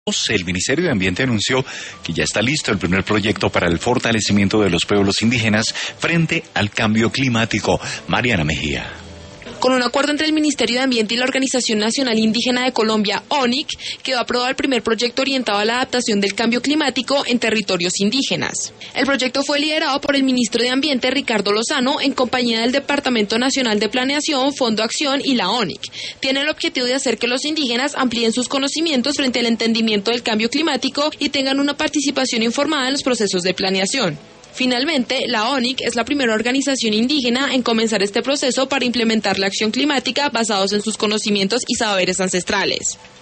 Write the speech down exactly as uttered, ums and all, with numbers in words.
El Ministerio de Ambiente anunció que ya está listo el primer proyecto para el fortalecimiento de los pueblos indígenas frente al cambio climático. Mariana Mejía. Con un acuerdo entre el Ministerio de Ambiente y la Organización Nacional Indígena de Colombia, O N I C, quedó aprobado el primer proyecto orientado a la adaptación del cambio climático en territorios indígenas. El proyecto fue liderado por el ministro de Ambiente, Ricardo Lozano, en compañía del Departamento Nacional de Planeación, Fondo Acción y la O N I C. Tiene el objetivo de hacer que los indígenas amplíen sus conocimientos frente al entendimiento del cambio climático y tengan una participación informada en los procesos de planeación. Finalmente, la O N I C es la primera organización indígena en comenzar este proceso para implementar la acción climática basados en sus conocimientos y saberes ancestrales.